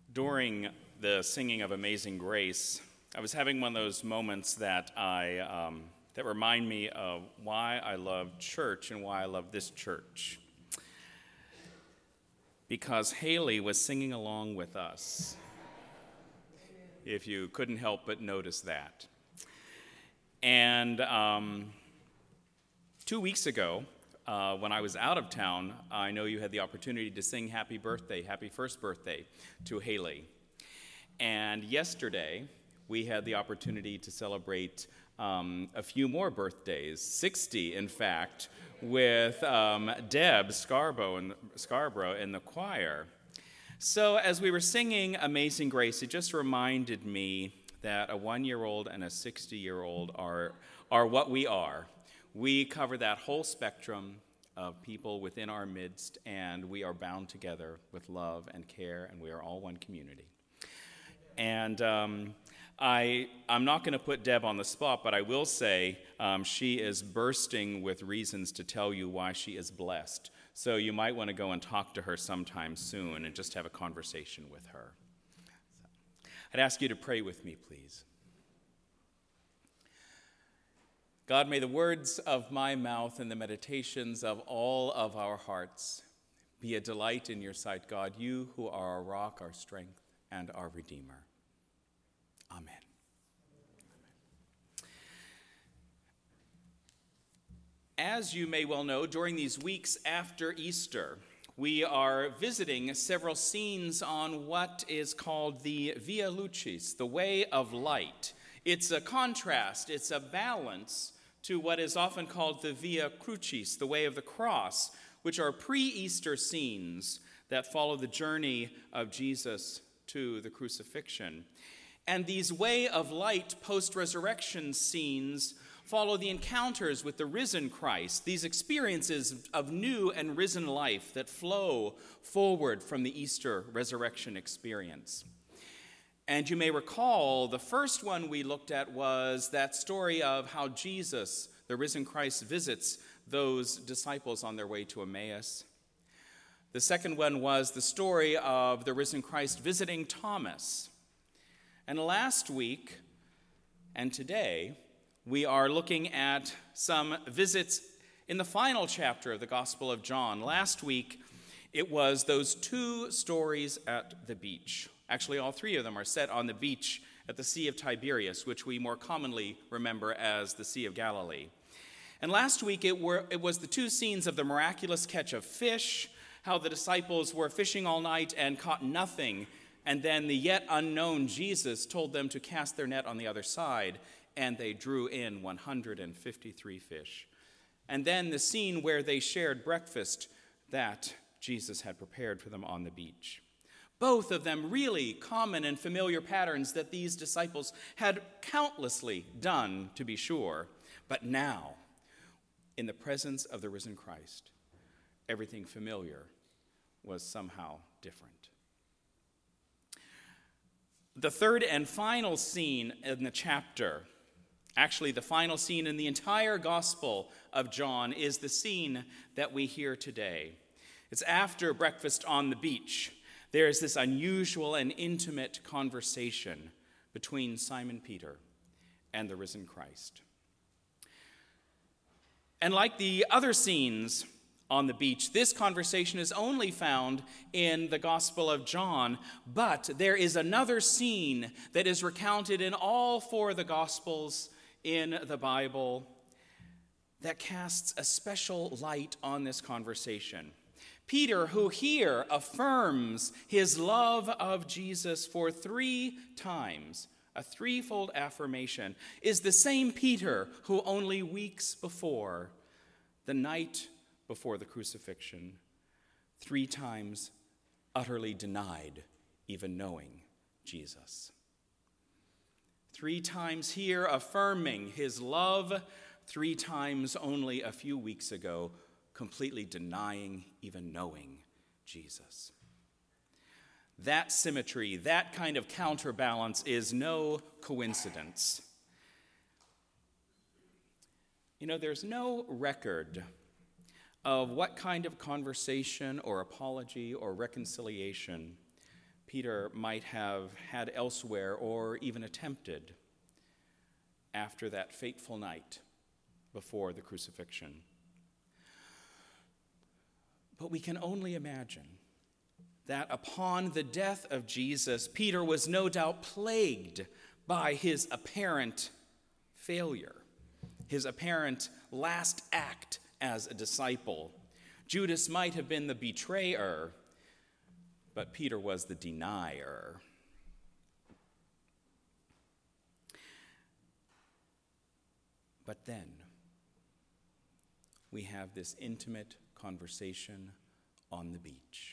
During the singing of Amazing Grace, I was having one of those moments that that remind me of why I love church and why I love this church. Because Haley was singing along with us, if you couldn't help but notice that. And 2 weeks ago, when I was out of town, I know you had the opportunity to sing happy first birthday to Haley. And yesterday, we had the opportunity to celebrate a few more birthdays, 60 in fact, with Deb Scarborough in the choir. So as we were singing Amazing Grace, it just reminded me that a 1-year-old and a 60-year-old are what we are. We cover that whole spectrum of people within our midst, and we are bound together with love and care, and we are all one community. And I'm not going to put Deb on the spot, but I will say she is bursting with reasons to tell you why she is blessed. So you might want to go and talk to her sometime soon and just have a conversation with her. I'd ask you to pray with me, please. God, may the words of my mouth and the meditations of all of our hearts be a delight in your sight, God, you who are our rock, our strength, and our Redeemer. Amen. As you may well know, during these weeks after Easter, we are visiting several scenes on what is called the Via Lucis, the way of light. It's a contrast, it's a balance to what is often called the Via Crucis, the way of the cross, which are pre-Easter scenes that follow the journey of Jesus to the crucifixion. And these way of light post-resurrection scenes follow the encounters with the risen Christ, these experiences of new and risen life that flow forward from the Easter resurrection experience. And you may recall the first one we looked at was that story of how Jesus, the risen Christ, visits those disciples on their way to Emmaus. The second one was the story of the risen Christ visiting Thomas. And last week and today, we are looking at some visits in the final chapter of the Gospel of John. Last week, it was those 2 stories at the beach. Actually, all 3 of them are set on the beach at the Sea of Tiberias, which we more commonly remember as the Sea of Galilee. And last week, it was the 2 scenes of the miraculous catch of fish, how the disciples were fishing all night and caught nothing, and then the yet unknown Jesus told them to cast their net on the other side, and they drew in 153 fish. And then the scene where they shared breakfast that Jesus had prepared for them on the beach. Both of them really common and familiar patterns that these disciples had countlessly done, to be sure. But now, in the presence of the risen Christ, everything familiar was somehow different. The third and final scene in the chapter, actually the final scene in the entire Gospel of John, is the scene that we hear today. It's after breakfast on the beach. There is this unusual and intimate conversation between Simon Peter and the risen Christ. And like the other scenes on the beach, this conversation is only found in the Gospel of John, but there is another scene that is recounted in all 4 of the Gospels in the Bible that casts a special light on this conversation. Peter, who here affirms his love of Jesus for 3 times, a 3-fold affirmation, is the same Peter who only weeks before, the night before the crucifixion, 3 times utterly denied even knowing Jesus. 3 times here affirming his love, 3 times only a few weeks ago completely denying even knowing Jesus. That symmetry, that kind of counterbalance is no coincidence. You know, there's no record of what kind of conversation or apology or reconciliation Peter might have had elsewhere or even attempted after that fateful night before the crucifixion. But we can only imagine that upon the death of Jesus, Peter was no doubt plagued by his apparent failure, his apparent last act as a disciple. Judas might have been the betrayer, but Peter was the denier. But then we have this intimate conversation on the beach.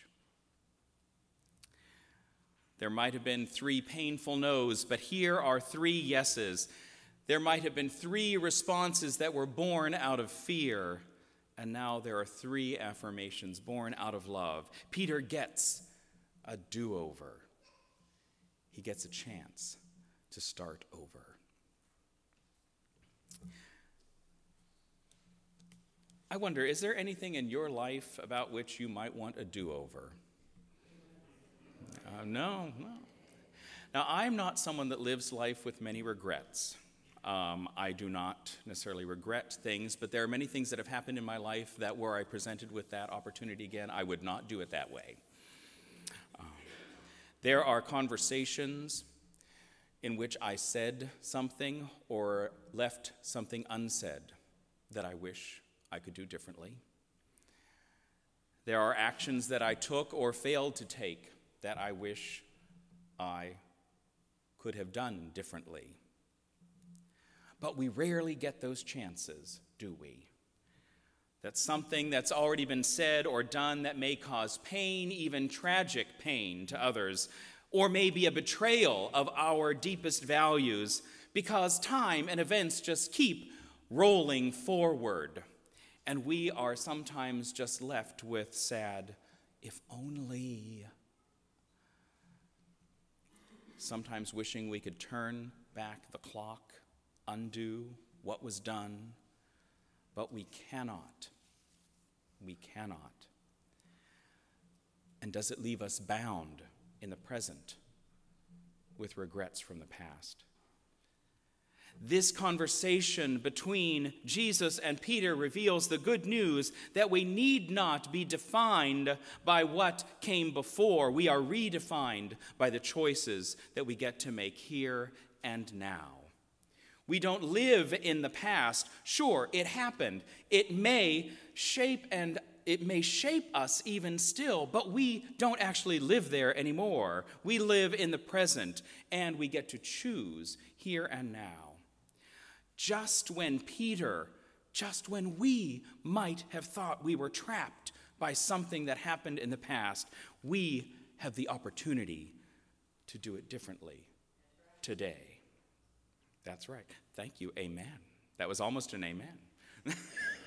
There might have been 3 painful no's, but here are 3 yeses. There might have been 3 responses that were born out of fear, and now there are 3 affirmations born out of love. Peter gets a do-over. He gets a chance to start over. I wonder, is there anything in your life about which you might want a do-over? No. Now, I'm not someone that lives life with many regrets. I do not necessarily regret things, but there are many things that have happened in my life that were I presented with that opportunity again, I would not do it that way. There are conversations in which I said something or left something unsaid that I wish I could do differently. There are actions that I took or failed to take that I wish I could have done differently. But we rarely get those chances, do we? That's something that's already been said or done that may cause pain, even tragic pain to others, or maybe a betrayal of our deepest values, because time and events just keep rolling forward. And we are sometimes just left with sad, if only. Sometimes wishing we could turn back the clock, undo what was done, but we cannot. We cannot. And does it leave us bound in the present with regrets from the past? This conversation between Jesus and Peter reveals the good news that we need not be defined by what came before. We are redefined by the choices that we get to make here and now. We don't live in the past. Sure, it happened. It may shape us even still, but we don't actually live there anymore. We live in the present, and we get to choose here and now. Just when we might have thought we were trapped by something that happened in the past, we have the opportunity to do it differently today. That's right. Thank you. Amen. That was almost an amen.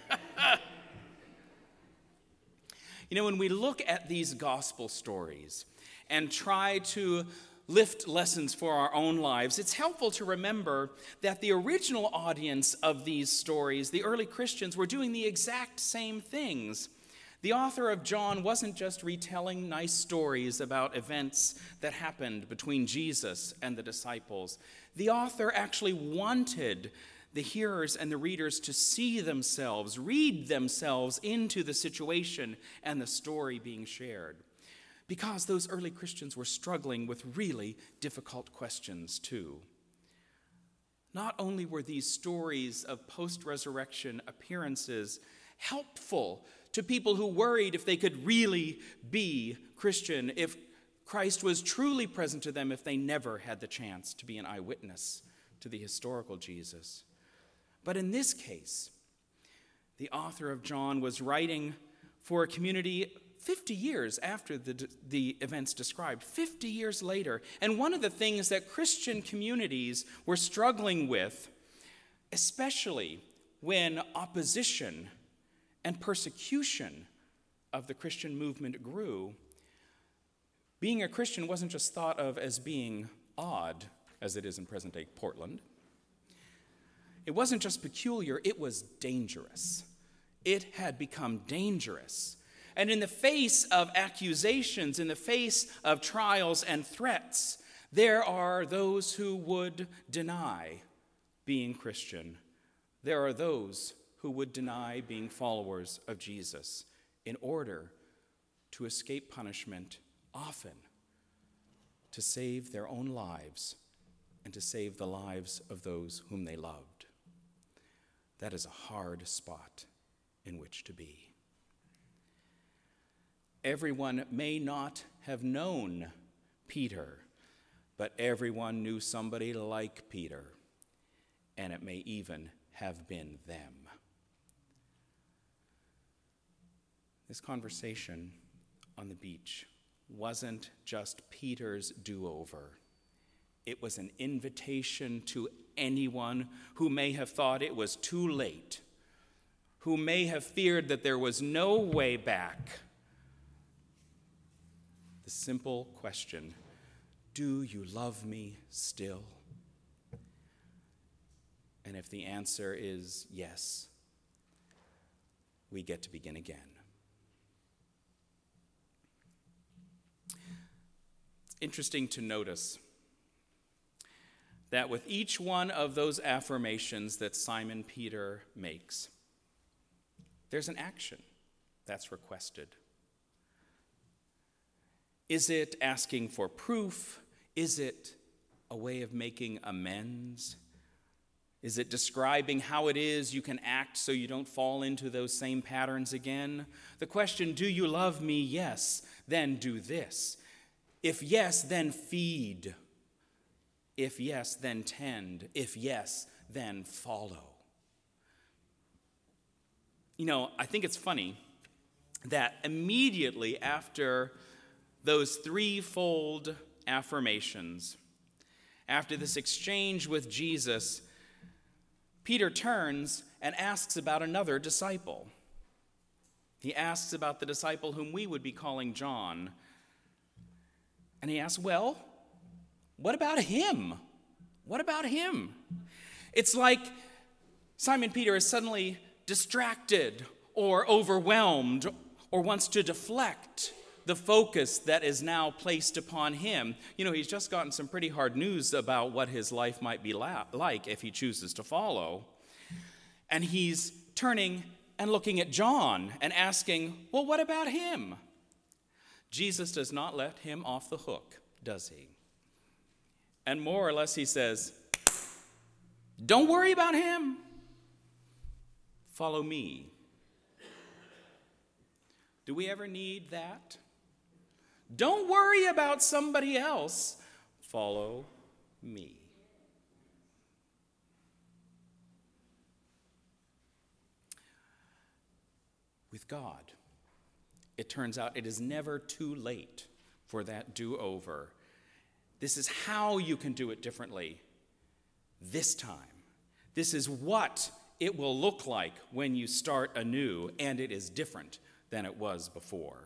You know, when we look at these gospel stories and try to lift lessons for our own lives, it's helpful to remember that the original audience of these stories, the early Christians, were doing the exact same things. The author of John wasn't just retelling nice stories about events that happened between Jesus and the disciples. The author actually wanted the hearers and the readers to see themselves, read themselves into the situation and the story being shared. Because those early Christians were struggling with really difficult questions too. Not only were these stories of post-resurrection appearances helpful to people who worried if they could really be Christian, if Christ was truly present to them, if they never had the chance to be an eyewitness to the historical Jesus. But in this case, the author of John was writing for a community 50 years after the events described, 50 years later. And one of the things that Christian communities were struggling with, especially when opposition and persecution of the Christian movement grew, being a Christian wasn't just thought of as being odd, as it is in present-day Portland. It wasn't just peculiar, it was dangerous. It had become dangerous. And in the face of accusations, in the face of trials and threats, there are those who would deny being Christian. There are those who would deny being followers of Jesus in order to escape punishment, often to save their own lives and to save the lives of those whom they loved. That is a hard spot in which to be. Everyone may not have known Peter, but everyone knew somebody like Peter, and it may even have been them. This conversation on the beach wasn't just Peter's do-over. It was an invitation to anyone who may have thought it was too late, who may have feared that there was no way back. The simple question, do you love me still? And if the answer is yes, we get to begin again. It's interesting to notice that with each one of those affirmations that Simon Peter makes, there's an action that's requested. Is it asking for proof? Is it a way of making amends? Is it describing how it is you can act so you don't fall into those same patterns again? The question, do you love me? Yes, then do this. If yes, then feed. If yes, then tend. If yes, then follow. You know, I think it's funny that immediately after those threefold affirmations, after this exchange with Jesus, Peter turns and asks about another disciple. He asks about the disciple whom we would be calling John. And he asks, well, what about him? What about him? It's like Simon Peter is suddenly distracted or overwhelmed or wants to deflect the focus that is now placed upon him. You know, he's just gotten some pretty hard news about what his life might be like if he chooses to follow. And he's turning and looking at John and asking, well, what about him? Jesus does not let him off the hook, does he? And more or less he says, don't worry about him. Follow me. Do we ever need that? Don't worry about somebody else. Follow me. With God, it turns out it is never too late for that do-over. This is how you can do it differently this time. This is what it will look like when you start anew, and it is different than it was before.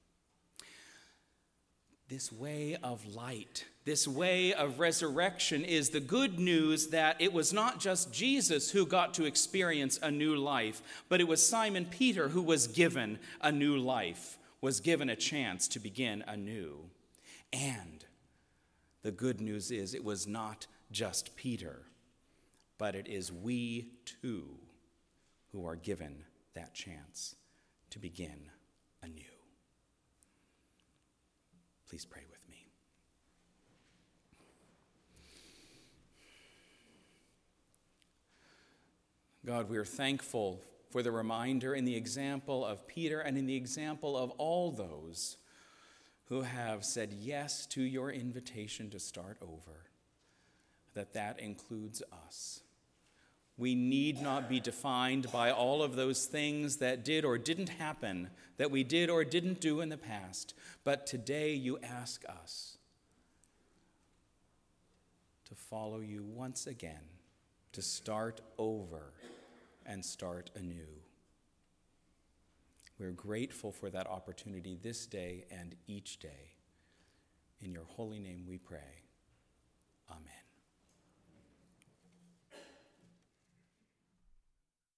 This way of light, this way of resurrection is the good news that it was not just Jesus who got to experience a new life, but it was Simon Peter who was given a new life, was given a chance to begin anew. And the good news is it was not just Peter, but it is we too who are given that chance to begin anew. Please pray with me. God, we are thankful for the reminder in the example of Peter and in the example of all those who have said yes to your invitation to start over, that includes us. We need not be defined by all of those things that did or didn't happen, that we did or didn't do in the past. But today you ask us to follow you once again, to start over and start anew. We're grateful for that opportunity this day and each day. In your holy name we pray. Amen.